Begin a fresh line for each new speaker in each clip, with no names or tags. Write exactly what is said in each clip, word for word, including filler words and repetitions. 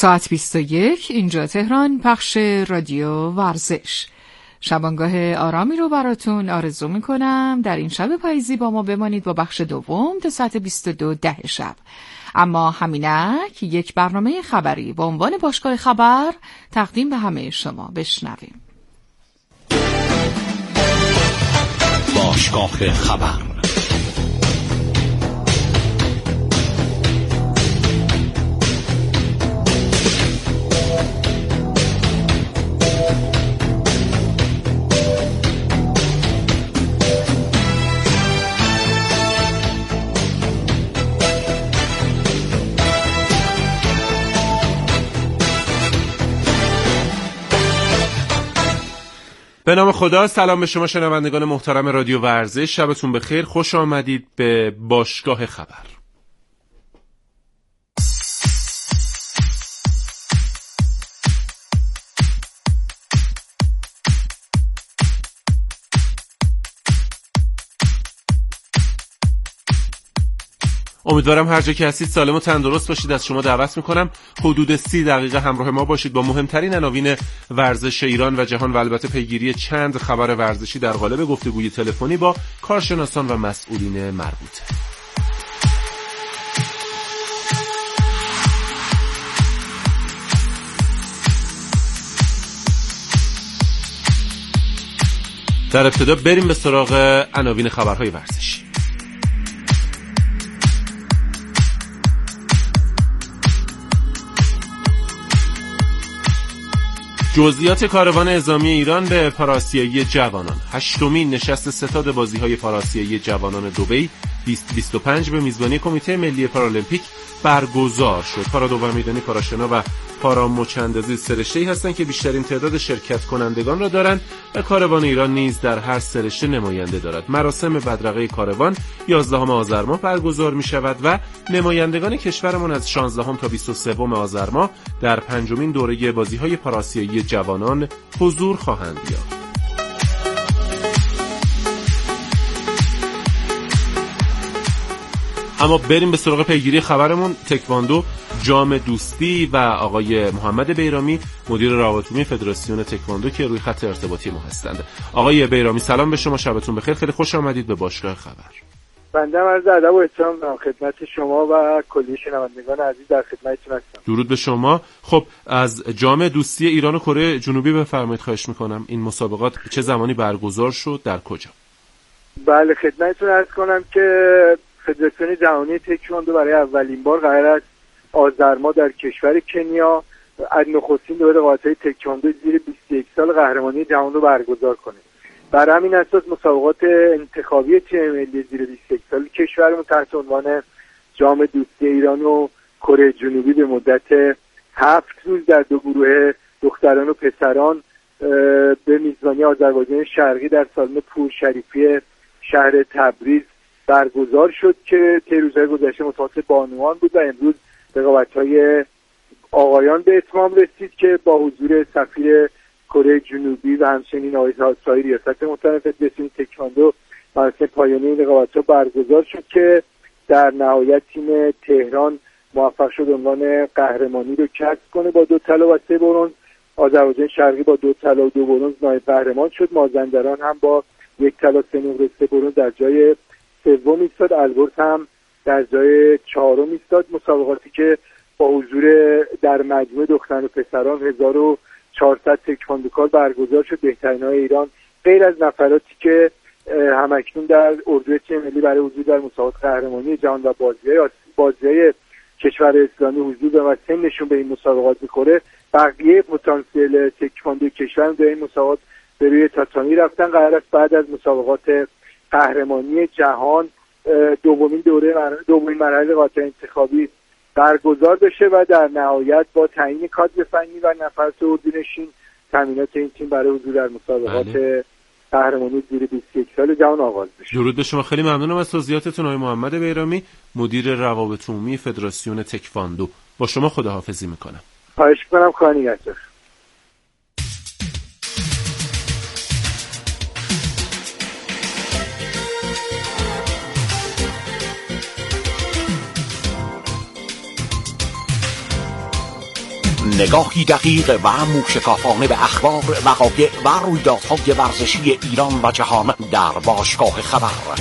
ساعت بیست و یک اینجا تهران، پخش رادیو ورزش. شبانگاه آرامی رو براتون آرزو میکنم. در این شب پاییزی با ما بمانید با بخش دوم تا ساعت بیست و دو ده شب. اما همینک یک برنامه خبری با عنوان باشگاه خبر تقدیم به همه شما. بشنویم.
باشگاه خبر.
به نام خدا. سلام به شما شنوندگان محترم رادیو ورزش، شبتون بخیر، خوش آمدید به باشگاه خبر. امیدوارم هر جا که هستید سالم و تندرست باشید. از شما دعوت میکنم حدود سی دقیقه همراه ما باشید با مهمترین عناوین ورزش ایران و جهان و البته پیگیری چند خبر ورزشی در قالب گفتگوی تلفنی با کارشناسان و مسئولین مربوطه. در ابتدا بریم به سراغ عناوین خبرهای ورزشی. جزئیات کاروان اعزامی ایران به پاراسیایی جوانان. هشتمین نشست ستاد بازی‌های پاراسیایی جوانان دبی بیست بیست و پنج به میزبانی کمیته ملی پارالمپیک برگزار شد. پارا دوم میدانی، پاراشنا و پارا مچ‌اندازی سرشته‌ای هستند که بیشترین تعداد شرکت کنندگان را دارند و کاروان ایران نیز در هر سرشته نماینده دارد. مراسم بدرقه کاروان یازدهم آذر ماه برگزار می‌شود و نمایندگان کشورمان از شانزدهم تا بیست و سوم آذر ماه در پنجمین دوره بازی‌های پاراسیایی جوانان حضور خواهند یافت. اما بریم به سراغ پیگیری خبرمون. تکواندو جام دوستی و آقای محمد بیرامی مدیر روابط عمومی فدراسیون تکواندو که روی خط ارتباطی ما هستند. آقای بیرامی سلام به شما، شبتون بخیر، خیلی خوش آمدید به باشگاه خبر.
بنده عرض ادب و احترام دارم خدمت شما و کلی شنوندگان عزیز، در خدمتتون هستم.
درود به شما. خب از جام دوستی ایران و کره جنوبی بفرمایید خواهش میکنم. این مسابقات چه زمانی برگزار شد، در کجا؟
بله خدمتتون عرض کنم که فدراسیون جهانی تکواندو برای اولین بار قرار است آذر ماه در کشور کنیا از نخستین دوره رقابت‌های تکواندو زیر بیست و یک سال قهرمانی جهان رو برگزار کنه. بر همین اساس مسابقات انتخابی تیم ملی زیر بیست و یک سال کشورمون تحت عنوان جام دوستی ایران و کره جنوبی به مدت هفت روز در دو گروه دختران و پسران به میزبانی آذربایجان شرقی در سالن پورشریفی شهر تبریز برگزار شد که طی روزهای گذشته مسابقات بانوان بود و امروز رقابت‌های آقایان به اتمام رسید که با حضور سفیر کره جنوبی و همچنین آقای سایی ریاست محترم فدراسیون تکواندو مراسم پایانی این رقابت‌ها برگزار شد که در نهایت تیم تهران موفق شد عنوان قهرمانی رو کسب کنه با دو طلا و سه برنز. آذربایجان شرقی با دو طلا و دو برنز نایب قهرمان شد. مازندران هم با یک طلا سه نقره سه برنز در جای سوم ایستاد. البرز هم در جای چهارم ایستاد. مسابقاتی که با حضور در مجموع دختران و پسران هزار و چهارصد تکواندوکار برگزار شد. بهترین‌های ایران غیر از نفراتی که همکنون در اردوی تیم ملی برای حضور در مسابقات قهرمانی جهان و بازی‌های بازی‌های کشور اسلامی حضور دارن و سنشون به این مسابقات می‌خوره، بقیه پتانسیل تکواندو کشور در این مسابقات به روی تاتامی رفتن. قرار است بعد از مسابقات قهرمانی جهان دومین دوره دومین مرحله رقابت انتخابی برگزار بشه و در نهایت با تعیین کادر فنی و نفرات اردوینشین تامینات این تیم برای حضور در مسابقات بله. قهرمانی زیر بیست و یک سال جهان آغاز بشه.
درود به شما، خیلی ممنونم از توضیحاتتون آقای محمد بیرامی مدیر روابط عمومی فدراسیون تکواندو. با شما خداحافظی میکنم.
خواهش میکنم. خدا نگهدار.
نگاهی دقیق و موشکافانه به اخبار، وقایع و رویدادهای ورزشی ایران و جهان در باشگاه خبر.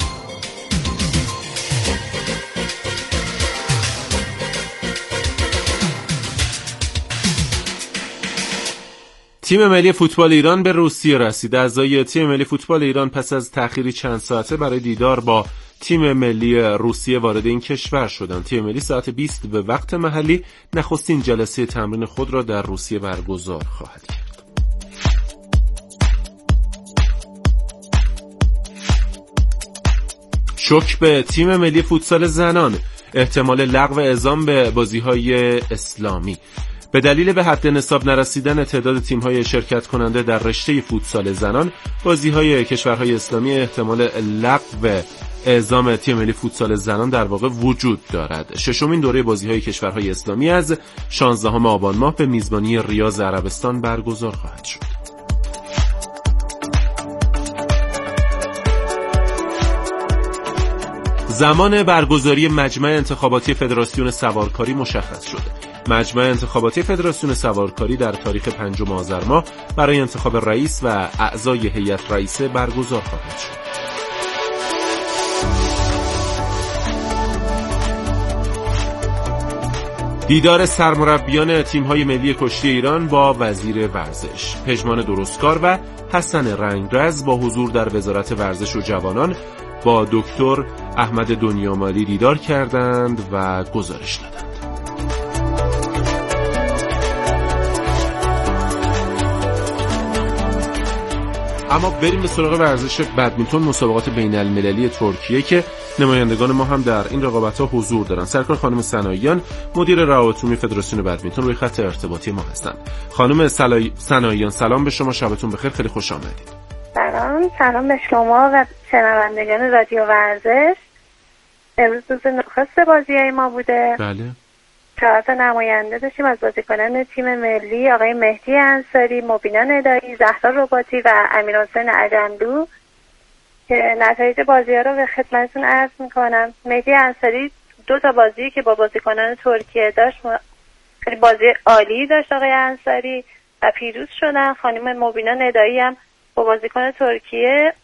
تیم ملی فوتبال ایران به روسیه رسید. اعضای تیم ملی فوتبال ایران پس از تأخیری چند ساعته برای دیدار با تیم ملی روسیه وارد این کشور شدند. تیم ملی ساعت بیست به وقت محلی نخستین جلسه تمرین خود را در روسیه برگزار خواهد کرد. شوک به تیم ملی فوتسال زنان، احتمال لغو اعزام به بازی‌های اسلامی. به دلیل به حد نصاب نرسیدن تعداد تیم‌های شرکت کننده در رشته فوتسال زنان، بازی‌های کشورهای اسلامی احتمال لغو اعزام تیم ملی فوتسال زنان در واقع وجود دارد. ششمین دوره بازی‌های کشورهای اسلامی از شانزدهم آبان ماه به میزبانی ریاض عربستان برگزار خواهد شد. زمان برگزاری مجمع انتخاباتی فدراسیون سوارکاری مشخص شد. مجمع انتخاباتی فدراسیون سوارکاری در تاریخ پنجم آذر ماه برای انتخاب رئیس و اعضای هیئت رئیسه برگزار خواهد شد. دیدار سرمربیان تیم‌های ملی کشتی ایران با وزیر ورزش. پژمان درستکار و حسن رنگرز با حضور در وزارت ورزش و جوانان با دکتر احمد دنیامالی دیدار کردند و گزارش دادند. اما بریم به سراغ ورزش بدمینتون، مسابقات بین المللی ترکیه که نمایندگان ما هم در این رقابت‌ها حضور دارن. سرکار خانم سناییان، مدیر روابط عمومی فدراسیون بدمینتون، روی خط ارتباطی ما هستند. خانم سلای... سناییان سلام به شما، شبتون بخیر، خیلی خوش آمدید.
سلام، سلام به شما و شنوندگان رادیو ورزش. امروز روز نخست بازی‌های ما بوده.
بله.
چهار تا نماینده داشتیم از بازیکنان تیم ملی، آقای مهدی انصاری، مبینا ندایی، زهرا رباطی و امیرحسین عجندو که نتایج بازی‌ها رو به خدمتتون عرض می‌کنم. مهدی انصاری دو تا بازی که با بازیکنان ترکیه داشت، خیلی بازی عالی داشت آقای انصاری و پیروز شدن. خانم مبینا ندایی هم با بازیکن ترکیه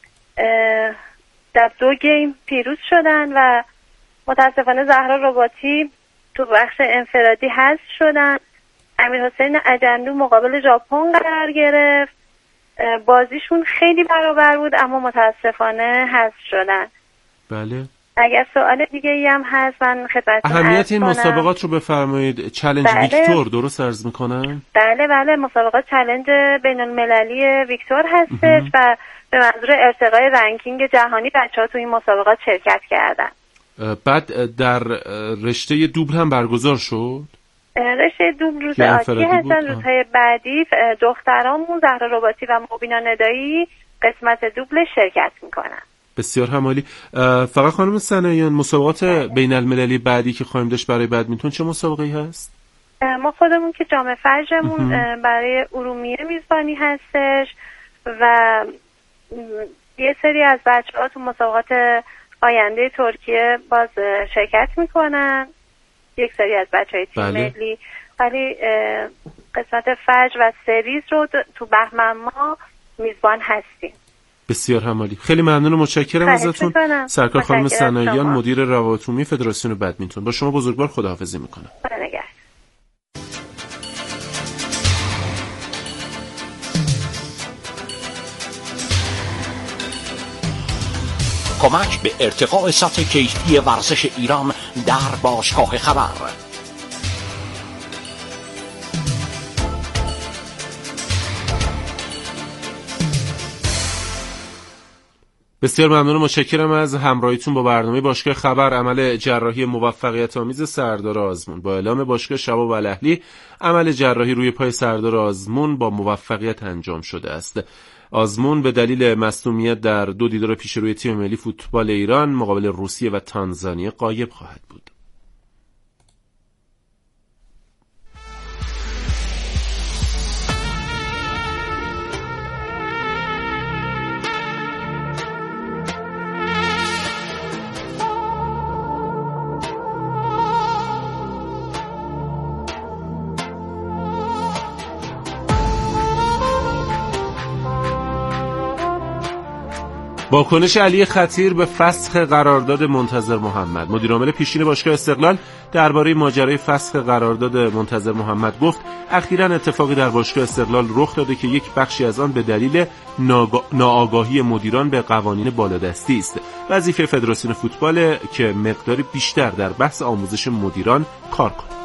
در دو گیم پیروز شدن و متاسفانه زهرا رباطی تو بخش انفرادی حذف شدن. امیرحسین عجندو مقابل ژاپن قرار گرفت. بازیشون خیلی برابر بود اما متاسفانه حذف شدن.
بله.
اگر سوال دیگه ای هم هست من خدمتتون
اهمیت این مسابقات رو بفرمایید. چالش بله. ویکتور درست عرض میکنم؟
بله بله، مسابقات چالش بین المللی ویکتور هستش و به منظور ارتقای رنکینگ جهانی بچه‌ها تو این مسابقات شرکت کردن.
بعد در رشته دوبل هم برگزار شد؟
رشته دوبل روز آتی هستن، روزهای بعدی دخترامون زهرا رباطی و مبینا ندایی قسمت دوبل شرکت میکنن.
بسیار همالی. فقط خانم سناییان، مسابقات بین المللی بعدی که خواهیم داشت برای بدمینتون چه مسابقه‌ای هست؟
ما خودمون که جام فجرمون برای ارومیه میزبانی هستش و یه سری از بچه‌ها تو مسابقات آینده ترکیه باز شرکت میکنن، یک سری از بچه‌های تیم
بله.
ملی، ولی قسمت فجر و سریز رو تو بهمن ماه میزبان هستیم.
بسیار همالی. خیلی ممنون و متشکرم ازتون. سرکار خانم سناییان، مدیر روابط عمومی فدراسیون بدمینتون. با شما بزرگوار خداحافظی میکنم.
کمک به ارتقاء سطح کیفی ورزش ایران در باشگاه خبر.
بسیار ممنون و متشکرم از همراهیتون با برنامه باشگاه خبر. عمل جراحی موفقیت آمیز سردار آزمون. با اعلام باشگاه شباب الاهلی، عمل جراحی روی پای سردار آزمون با موفقیت انجام شده است. آزمون به دلیل مصدومیت در دو دیدار پیش روی تیم ملی فوتبال ایران مقابل روسیه و تانزانیه غایب خواهد بود. واکنش علی خطیر به فسخ قرارداد منتظر محمد. مدیر عامل پیشین باشگاه استقلال درباره ماجرای فسخ قرارداد منتظر محمد گفت اخیراً اتفاقی در باشگاه استقلال رخ داده که یک بخشی از آن به دلیل ناآگاهی مدیران به قوانین بالادستی است. وظیفه فدراسیون فوتبال که مقداری بیشتر در بحث آموزش مدیران کار کند.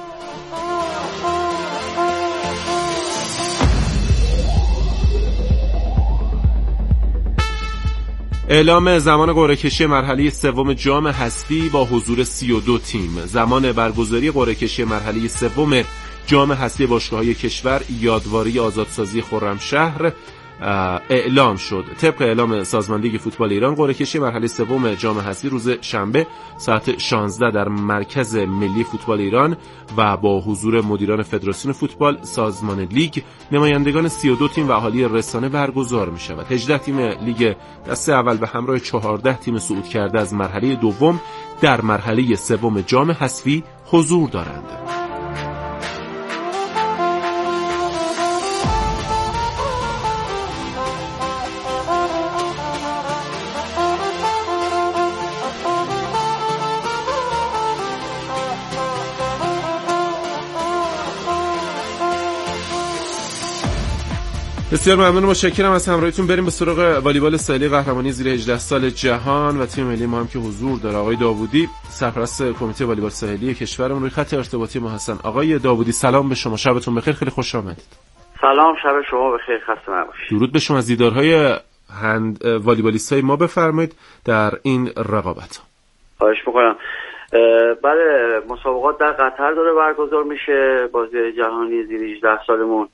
اعلام زمان قرعه‌کشی مرحله سوم جام حذفی با حضور سی و دو تیم. زمان برگزاری قرعه‌کشی مرحله سوم جام حذفی باشگاه‌های کشور یادواری آزادسازی خرمشهر اعلام شد. طبق اعلام سازمان لیگ فوتبال ایران قرعه‌کشی مرحله سوم جام حذفی روز شنبه ساعت شانزده در مرکز ملی فوتبال ایران و با حضور مدیران فدراسیون فوتبال، سازمان لیگ، نمایندگان سی و دو تیم و اهالی رسانه برگزار می شود. هجده تیم لیگ دسته اول به همراه چهارده تیم صعود کرده از مرحله دوم در مرحله سوم جام حذفی حضور دارند. بسیار ممنون، متشکرم از همراهیتون. بریم به سراغ والیبال ساحلی قهرمانی زیر هجده سال جهان و تیم ملی ما هم که حضور داره. آقای داوودی، سرپرست کمیته والیبال ساحلی کشورمون، روی خط ارتباطی ما هستن. آقای داوودی سلام به شما، شبتون بخیر، خیلی خوش آمدید.
سلام، شب شما بخیر، خسته نباشید.
درود به شما. از دیدارهای هند والیبالیستای ما بفرمایید در این رقابت.
خواهش می‌کنم. بله، مسابقات در قطر داره برگزار میشه. بازی جهانی زیر هجده سالمون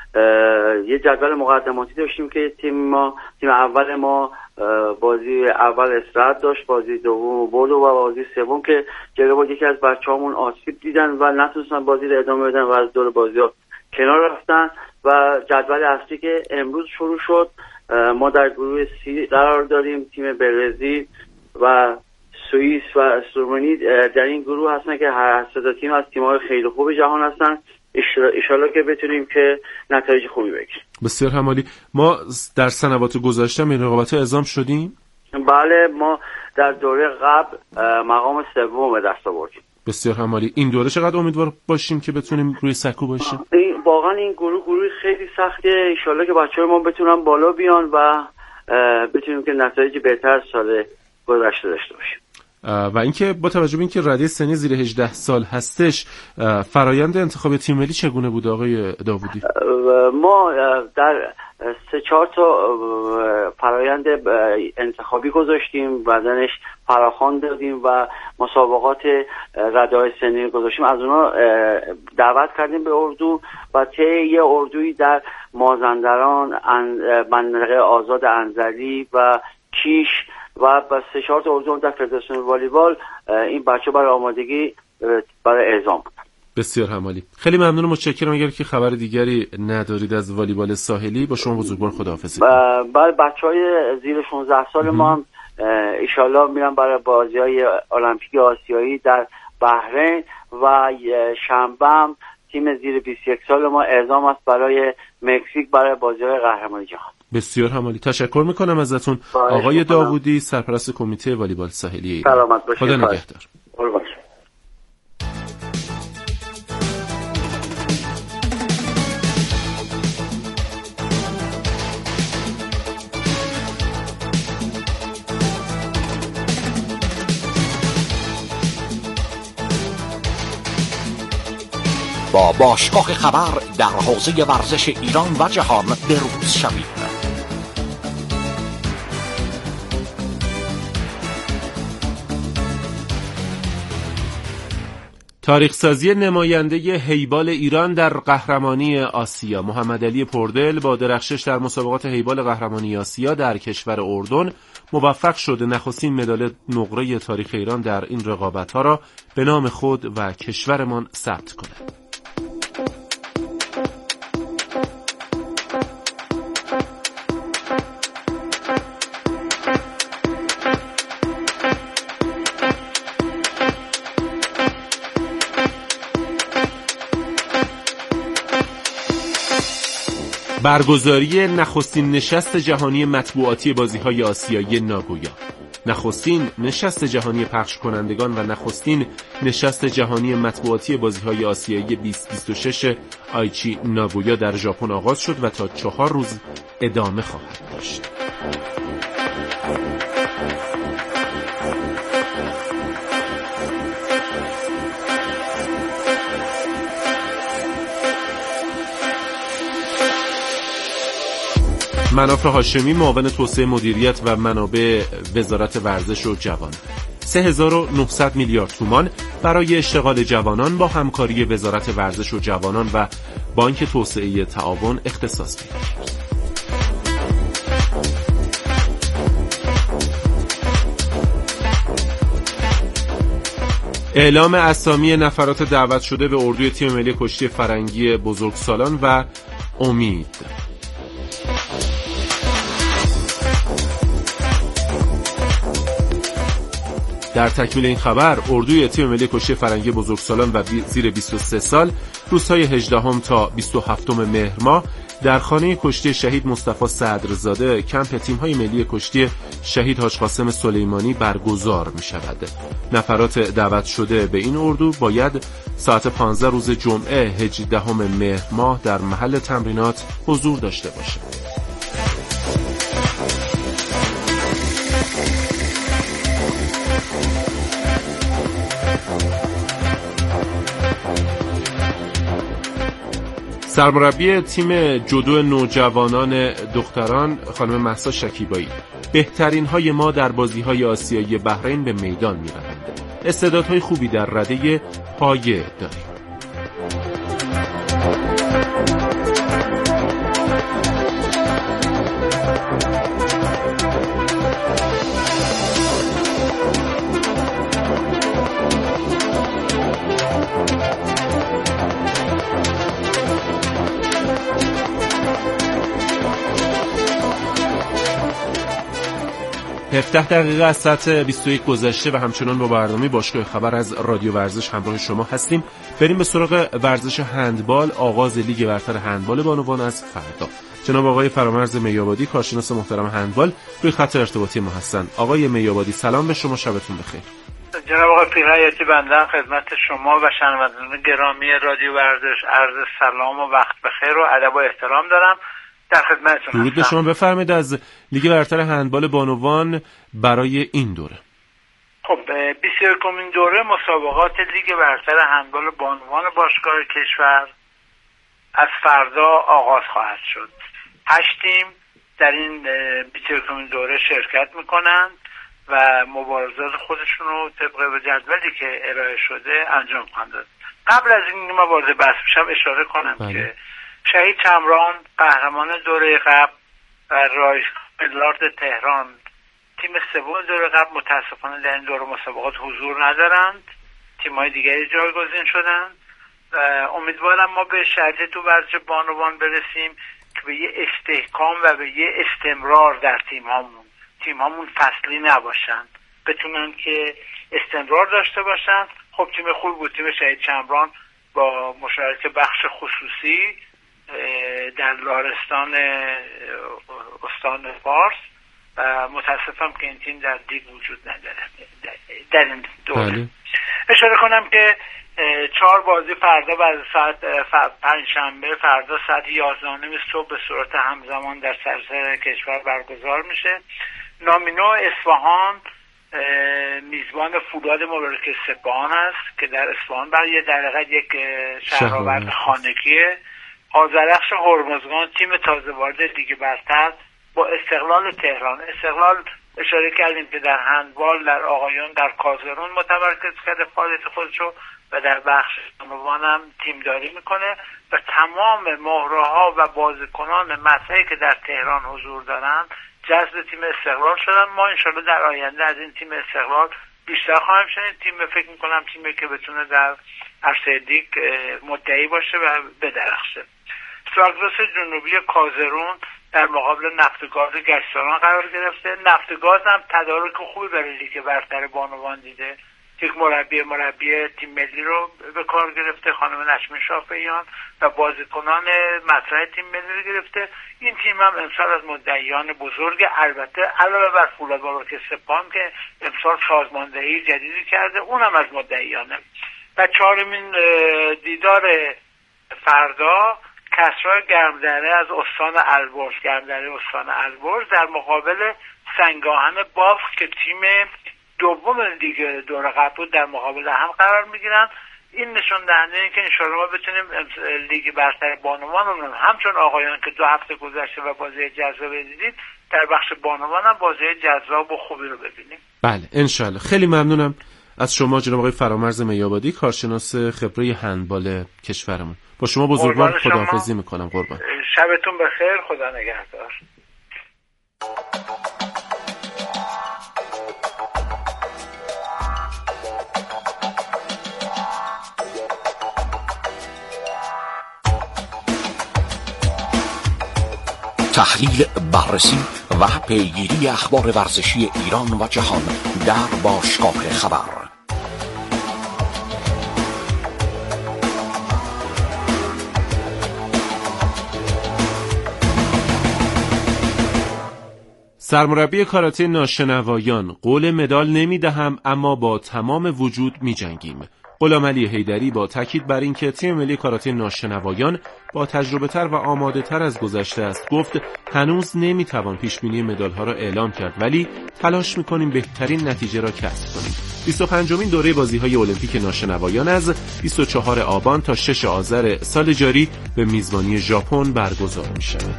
یه جدول مقدماتی داشتیم که تیم ما تیم اول ما بازی اول استراحت داشت، بازی دوم برد و بازی سوم که جلو بود یکی از بچه‌هامون آسیب دیدن و نتونستن بازی رو ادامه بدن و از دور بازی‌ها کنار رفتن و جدول اصلی که امروز شروع شد ما در گروه سی قرار داریم. تیم برزیل و سوئیس و اسلوونی در این گروه هستن که هر سه تا تیم از تیم‌های خیلی خوب جهان هستن. ایشالا که بتونیم که نتایج خوبی بگیریم.
بسیار همالی. ما در سنوات گذشته این رقابت‌ها اعزام شدیم؟
بله، ما در دوره قبل مقام سوم به دست آوردیم.
بسیار همالی. این دوره چقدر امیدوار باشیم که بتونیم روی سکو باشیم؟
این واقعا این گروه گروه خیلی سختیه. ایشالا که بچه‌ها ما بتونن بالا بیان و بتونیم که نتایج بهتر سال گذشته داشته باشیم.
و اینکه با توجه به اینکه رده سنی زیر هجده سال هستش، فرایند انتخاب تیم ملی چگونه بود آقای داوودی؟
ما در سه چهار تا فرایند انتخابی گذاشتیم، بعدنش فراخوان دادیم و مسابقات رده‌های سنی گذاشتیم. از اونا دعوت کردیم به اردو و طی یه اردویی در مازندران، منطقه آزاد انزلی و کیش و با سه چهار تا اردو در فدراسیون والیبال این بچه برای آمادگی برای اعزام بود.
بسیار همالی. خیلی ممنونم، متشکرم. اگر که خبر دیگری ندارید از والیبال ساحلی با شما بزرگوار خداحافظی کنم.
برای بچهای زیر شانزده سال ما هم ان شاءالله میرن برای بازی‌های المپیک آسیایی در بحرین و شنبه هم تیم زیر بیست و یک سال ما اعزام است برای مکزیک برای بازی‌های قهرمانی جهان.
بسیار همالی. تشکر میکنم ازتون آقای داوودی، سرپرست کمیته والیبال ساحلی ایران.
سلامت باشید.
خدا نگهدار.
با باشگاه خبر در حوزه ورزش ایران و جهان بروز شوید.
تاریخ سازی نماینده هیبال ایران در قهرمانی آسیا. محمد علی پردل با درخشش در مسابقات هیبال قهرمانی آسیا در کشور اردن موفق شد نخستین مدال نقره تاریخ ایران در این رقابت‌ها را به نام خود و کشورمان ثبت کند. برگزاری نخستین نشست جهانی مطبوعاتی بازی‌های آسیایی ناگویا. نخستین نشست جهانی پخش کنندگان و نخستین نشست جهانی مطبوعاتی بازی‌های آسیایی بیست بیست و شش آیچی ناگویا در ژاپن آغاز شد و تا چهار روز ادامه خواهد داشت. منافع هاشمی، معاون توسعه مدیریت و منابع وزارت ورزش و جوان، سه هزار و نهصد میلیارد تومان برای اشتغال جوانان با همکاری وزارت ورزش و جوانان و بانک توسعه تعاون اختصاص پیدا کرد. اعلام اسامی نفرات دعوت شده به اردوی تیم ملی کشتی فرنگی بزرگسالان و امید. در تکمیل این خبر، اردوی تیم ملی کشتی فرنگی بزرگسالان و زیر بیست و سه سال روزهای هجدهم تا بیست و هفتم مهر ماه در خانه کشتی شهید مصطفی صدرزاده کمپ تیم‌های ملی کشتی شهید حاج قاسم سلیمانی برگزار می‌شود. نفرات دعوت شده به این اردو باید ساعت پانزده روز جمعه هجدهم مهر ماه در محل تمرینات حضور داشته باشند. سرمربی تیم جودو نوجوانان دختران خانم مهسا شکیبایی: بهترین های ما در بازی های آسیایی بحرین به میدان می روند. استعدادهای خوبی در رده پایه داریم. هفده دقیقه از ساعت بیست و یک گذشته و همچنان با برنامه باشگاه خبر از رادیو ورزش همراه شما هستیم. بریم به سراغ ورزش هندبال. آغاز لیگ برتر هندبال بانوان از فردا. جناب آقای فرامرز میابادی، کارشناس محترم هندبال، روی خط ارتباطی ما هستن. آقای میابادی سلام به شما، شبتون بخیر.
جناب آقای پیرحیاتی، بنده خدمت شما و شنوندگان گرامی رادیو ورزش عرض سلام و وقت بخیر و ادب و احترام دارم. در خدمتتون هستم.
درود به شما. بفرمایید از لیگ برتر هندبال بانوان برای این دوره.
خب بیست و یکمین دوره مسابقات لیگ برتر هندبال بانوان باشگاه کشور از فردا آغاز خواهد شد. هشت تیم در این بیست و یکمین دوره شرکت میکنند و مبارزات خودشون رو طبق جدولی که ارائه شده انجام خواهند داد. قبل از این ما وارد بحث بشم اشاره کنم بله. که شهید چمران قهرمان دوره قبل و رایس لارد تهران تیم سوم دوره قبل متاسفانه در این دوره مسابقات حضور ندارند. تیم‌های دیگری جایگزین شدند. امیدوارم ما به شرایط تو ورزش بانوان برسیم که به یه استحکام و به یه استمرار در تیم‌هامون تیم‌هامون فصلی نباشن، بتونن که استمرار داشته باشن. خب تیم خوب بود تیم شهید چمران با مشارکت بخش خصوصی در لارستان استان فارس و متاسفم که این تیم در لیگ وجود نداره در این دوره. بله. اشاره کنم که چهار بازی فردا بعد ساعت پنجشنبه فردا ساعت یازده و نیم صبح به صورت همزمان در سراسر کشور برگزار میشه. نامینو اصفهان میزبان فولاد مبارک سپاهان است که در اصفهان برای یه دقیقه یک شهرآورد خانگیه. آذرخش هرمزگان تیم تازه وارد لیگ برتر با استقلال تهران. استقلال اشاره کردیم که در هندبال در آقایان در کازرون متمرکز کرده فعالیت خودشو و در بخش بانوان هم تیمداری میکنه و تمام مهره‌ها و بازیکنان مطرحی که در تهران حضور دارن جذب تیم استقلال شدن. ما انشالله در آینده از این تیم استقلال بیشتر خواهیم شنید. تیم فکر میکنم تیمی که بتونه در عرصه لیگ مدعی باشه و بدرخشه. ساگرس جنوبی کازرون در مقابل نفتگاز گشتاران قرار گرفته. نفتگاز هم تدارک خوبی برای لیگ برتر بانوان دیده یک مربی مربی تیم ملی رو به کار گرفته، خانم نشمین شافعیان، و بازیکنان مطرح تیم ملی رو گرفته. این تیم هم امسال از مدعیان بزرگ، البته علاوه بر فولادبال ارکستر که امسال سازماندهی جدیدی کرده، اونم از مدعیانه. و چهارمین دیدار فردا کسرا گرمدره از استان البرز، گرمدره استان البرز در مقابل سنگاهن بافت که تیم دوم لیگ دور قبل بود در مقابل هم قرار میگیرن. این نشون دهنده این که انشاءالله ما بتونیم لیگ برتر بانوان رو همچون آقایان که دو هفته گذشته و بازی جذاب دیدید، در بخش بانوان هم بازی جذاب و خوبی رو ببینیم.
بله انشالله. خیلی ممنونم از شما جناب آقای فرامرز میابادی، کارشناس خبره هندبال کشورمون. با شما بزرگوار خداحافظی میکنم. قربان.
شبتون بخیر. خدا نگهدار.
تحلیل، بررسی و پیگیری اخبار ورزشی ایران و جهان در باشگاه خبر.
سرمربی کاراته ناشنوایان: قول مدال نمیدهم اما با تمام وجود میجنگیم. غلامعلی حیدری با تاکید بر اینکه تیم ملی کاراته ناشنوایان با تجربه تر و آماده تر از گذشته است گفت هنوز نمیتوان پیش بینی مدال ها را اعلام کرد، ولی تلاش میکنیم بهترین نتیجه را کسب کنیم. بیست و پنجمین دوره بازی های المپیک ناشنوایان از بیست و چهارم آبان تا ششم آذر سال جاری به میزبانی ژاپن برگزار میشود.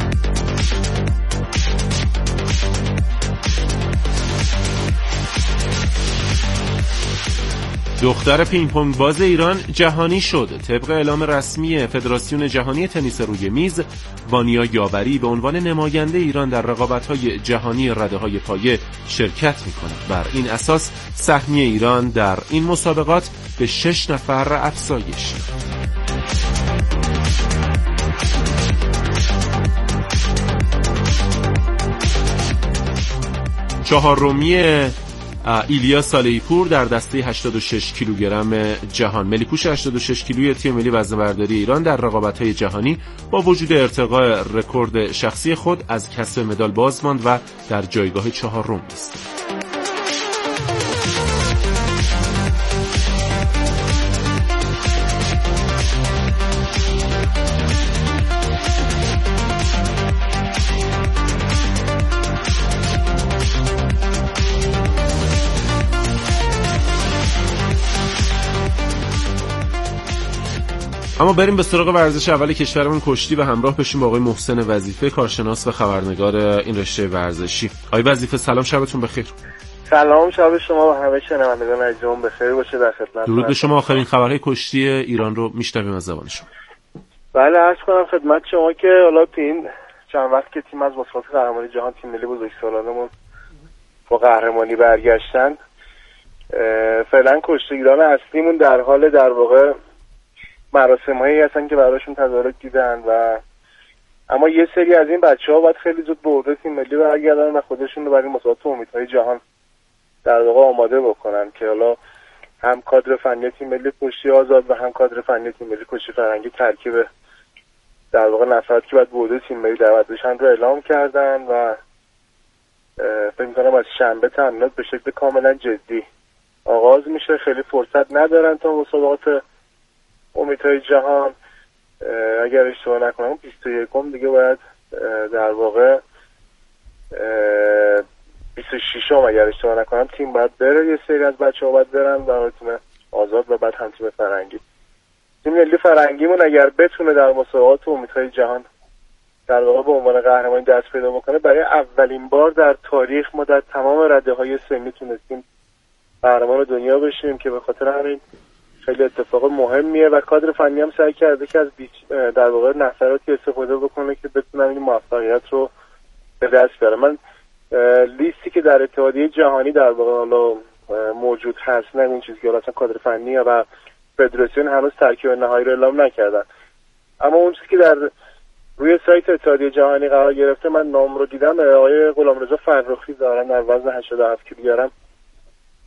دختر پینگ پونگ باز ایران جهانی شد. طبق اعلام رسمی فدراسیون جهانی تنیس روی میز، وانیا یاوری به عنوان نماینده ایران در رقابت‌های جهانی رده‌های پایه شرکت می‌کند. بر این اساس سهمیه ایران در این مسابقات به شش نفر افزایش یافت. چهارمی ایلیا صالحی پور در دسته هشتاد و شش کیلوگرم جهان. ملیپوش هشتاد و شش کیلویی تیم ملی وزنه‌برداری ایران در رقابت‌های جهانی با وجود ارتقاء رکورد شخصی خود از کسب مدال باز ماند و در جایگاه چهارم است. اما بریم به سراغ ورزش اول کشورمون، کشتی، و همراه بشیم با آقای محسن وظیفه، کارشناس و خبرنگار این رشته ورزشی. آقای وظیفه سلام، شبتون بخیر.
سلام، شب شما و همه شنوندگان عزیزمون بخیر باشه. در خدمت.
درود به شما. آخرین خبرهای کشتی ایران رو میشنویم از زبان شما.
بله، عرض کنم خدمت شما که حالا تو این چند وقت که تیم از مسابقات قهرمانی جهان تیم ملی بزرگسالانمون با قهرمانی برگشتن، فعلا کشتیگیران اصلیمون در حال در واقع مراسم هایی هستن که براشون تدارک دیدن، و اما یه سری از این بچه ها باید خیلی زود به عهده تیم ملی برگردن و خودشون رو برای مسابقات امیدهای جهان در واقع آماده بکنن که حالا هم کادر فنی تیم ملی کشتی آزاد و هم کادر فنی تیم ملی کشتی فرنگی ترکیب در واقع نفراتی که باید به عهده تیم ملی دعوت بشن رو اعلام کردن و فکر می‌کنم از شنبه تمرینات به شکل کاملا جدی آغاز میشه. خیلی فرصت ندارن تا مسابقات امیدهای جهان. اگر اشتباه نکنم بیست و یکم دیگه باید در واقع بیست و ششم اگر اشتباه نکنم تیم باید بره، یه سری از بچه‌ها باید برن برای تیم آزاد و بعد هم تیم فرنگی. تیم ملی فرنگیمون اگر بتونه در مسابقات امیدهای جهان در واقع به عنوان قهرمانی دست پیدا بکنه، برای اولین بار در تاریخ ما در تمام رده‌های سنی تونستیم قهرمان دنیا بشیم که به خاطر همین خیلی اتفاق مهمیه و کادر فنی هم سعی کرده که از در واقع نفراتی استفاده بکنه که بتونن این موفقیت رو به دست بیاره. من لیستی که در اتحادیه جهانی در واقع حالا موجود هست، نه این چیزی که اصلا کادر فنی و فدراسیون هنوز ترکیب نهایی رو اعلام نکردن، اما اون چیزی که در روی سایت اتحادیه جهانی قرار گرفته، من نام رو دیدم، آقای غلامرضا فرخی دارن در وزن هشتاد و هفت کیلوگرم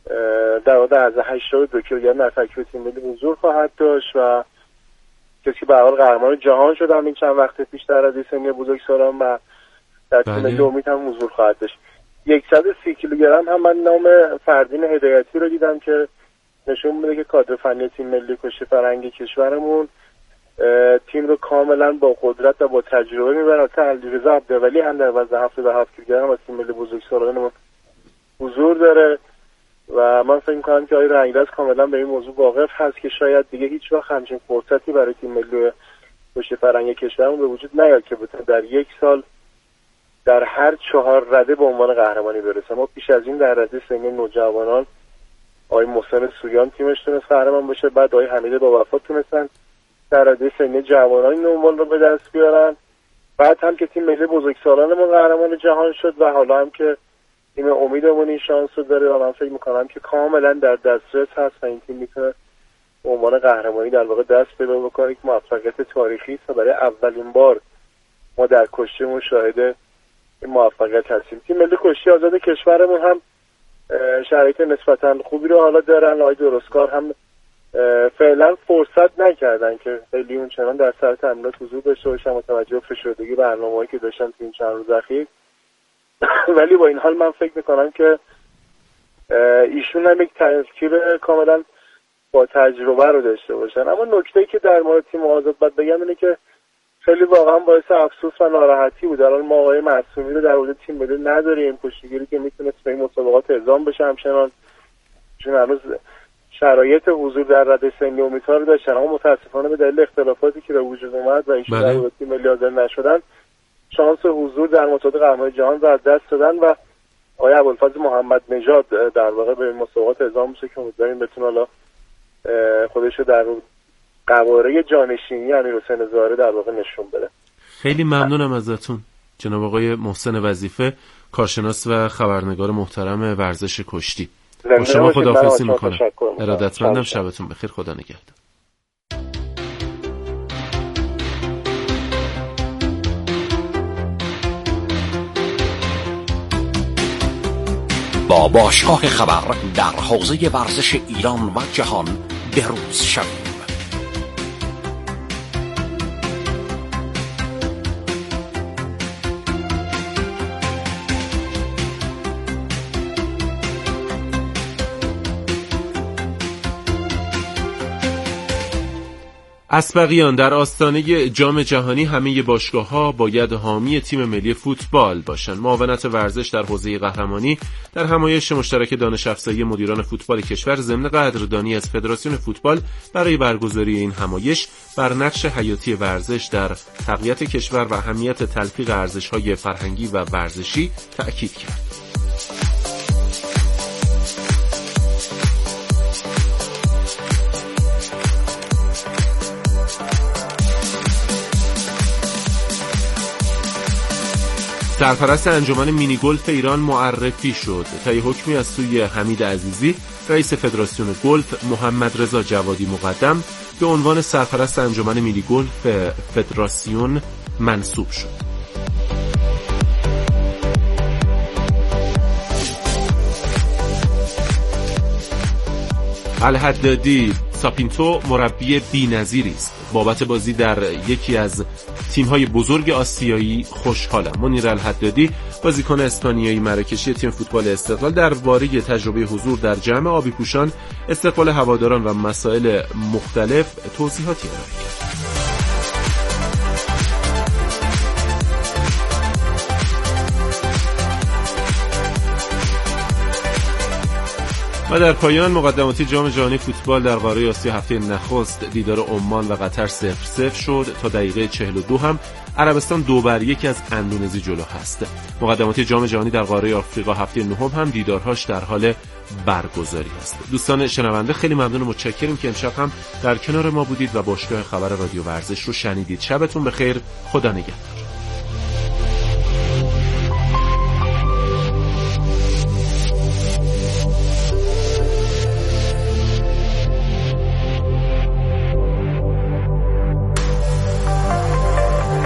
در واقع از هشتاد و دو کیلوگرم در ترکیب تیم ملی حضور خواهد داشت و کسی به هر حال قهرمان جهان شد همین چند وقت پیش در رده سنی بزرگسالان و در تیم ملی امید هم حضور خواهد داشت. صد و سی کیلوگرم هم من نام فردین هدایتی رو دیدم که نشون میده که کادر فنی تیم ملی کشتی فرنگی کشورمون تیم رو کاملا با قدرت و با تجربه میبره. تا علیرضا عبدولی هم در وزن هفتاد و هفت کیلوگرم از تیم ملی بزرگسالان حضور داره و من فکر می‌کنم که آقای رنگرز کاملا به این موضوع واقف هست که شاید دیگه هیچ وقت همچین فرصتی برای تیم ملی کشتی فرنگی کشورمون به وجود نیاد که بتونه در یک سال در هر چهار رده به عنوان قهرمانی برسه. ما پیش از این در رده سنی نوجوانان آقای محسن سویان تیمش تونست قهرمان بشه، بعد آقای حمید با وفا تونستن در رده سنی جوانان این عنوان رو به دست بیارن، بعد هم که تیم ملی بزرگسالانمون قهرمان جهان شد و حالا هم که تیم امیدمون این شانس رو داره و من فکر میکنم که کاملا در دسترس هست و این تیم میتونه به عنوان قهرمانی در واقع دست پیدا بکنه که موفقیت تاریخی است و برای اولین بار ما در کشتیمون شاهد این موفقیت هستیم. تیم ملی کشتی آزاد کشورمون هم شرایط نسبتا خوبی رو حالا دارن. آقای درستکار هم فعلا فرصت نکردن که خیلی اون چنان در سر تمرینات حضور داشته باشن متوجه به فشردگی برنامه‌ای که داشتن تو این چند روز اخیر، ولی با این حال من فکر میکنم که ایشون هم یک ترکیب کاملا با تجربه رو داشته باشن. اما نکته‌ای که در مورد تیم آزاد باید بگم اینه که خیلی واقعا باعث افسوس و ناراحتی بود. الان ما آقای معصومی رو در مورد تیم ملی نداریم، کشتیگیری که میتونست به این مسابقات اعزام بشه همچنان چون هنوز شرایط حضور در رده سنی امیدها رو داشتن، اما متاسفانه به دلیل اختلافاتی که به وجود اومد و ایشون در مورد تیم ملی حاضر نشدن شانس حضور در مسابقات قهرمانی جهان رو از دست دادن و آقای ابوالفضل محمد نژاد در واقع به این مسابقات اعزام میشه که امیدواریم بتونه حالا خودش رو در قواره جانشینی امیرحسین زاهره در واقع نشون بده.
خیلی ممنونم ازتون جناب آقای محسن وظیفه، کارشناس و خبرنگار محترم ورزش کشتی. با شما خداحافظی میکنم. ارادتمندم. شبتون بخیر. خدا نگهدار.
با باشگاه خبر در حوزه ورزش ایران و جهان بروز شوید.
اسبقیان در آستانه جام جهانی همه باشگاه‌ها باید حامی تیم ملی فوتبال باشند. معاونت ورزش در حوزه قهرمانی در همایش مشترک دانش افزایی مدیران فوتبال کشور ضمن قدردانی از فدراسیون فوتبال برای برگزاری این همایش بر نقش حیاتی ورزش در تقویت کشور و اهمیت تلفیق ارزش‌های فرهنگی و ورزشی تأکید کرد. سرپرست انجمن مینی گلف ایران معرفی شد. طی حکمی از سوی حمید عزیزی رئیس فدراسیون گلف محمد رضا جوادی مقدم به عنوان سرپرست انجمن مینی گلف فدراسیون منصوب شد. الحدادی ساپینتو مربی بی‌نظیری است. بابت بازی در یکی از تیم‌های بزرگ آسیایی خوشحالم. منیر الحدادی بازیکن اسپانیایی مراکشی تیم فوتبال استقلال درباره تجربه حضور در جمع آبی پوشان، استقبال هواداران و مسائل مختلف توضیحاتی ارائه کرد. و در پایان مقدماتی جام جهانی فوتبال در قاره آسیا هفته نخست دیدار عمان و قطر صفر صفر شد. تا دقیقه چهل و دو هم عربستان دو بر یک از اندونزی جلو هست. مقدماتی جام جهانی در قاره آفریقا هفته نهم هم دیدارهاش در حال برگزاری است. دوستان شنونده خیلی ممنون و متشکریم که امشب هم در کنار ما بودید و باشگاه خبر رادیو ورزش رو شنیدید. شبتون بخیر. خدا نگهدار.